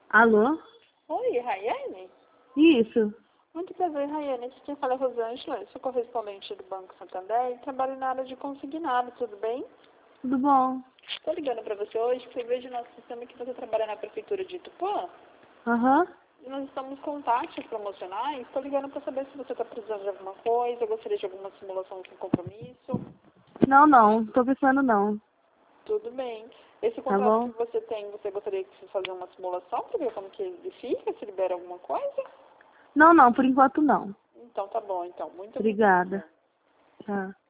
Alô? Oi, Rayane? Isso. Muito prazer, Rayane. Aqui quem fala é Rosângela, eu sou correspondente do Banco Santander e trabalho na área de consignado, tudo bem? Tudo bom? Estou ligando para você hoje porque eu vejo no nosso sistema que você trabalha na Prefeitura de Itupã Aham. e nós estamos com taxas promocionais. Estou ligando para saber se você está precisando de alguma coisa, gostaria de alguma simulação sem compromisso. Não. Tô pensando não. Tudo bem. Esse Tá contrato que bom? você tem, você gostaria de fazer uma simulação para ver como que ele fica, se libera alguma coisa? Não. Por enquanto não. Então tá bom, então. Muito obrigada. Obrigada. Tchau.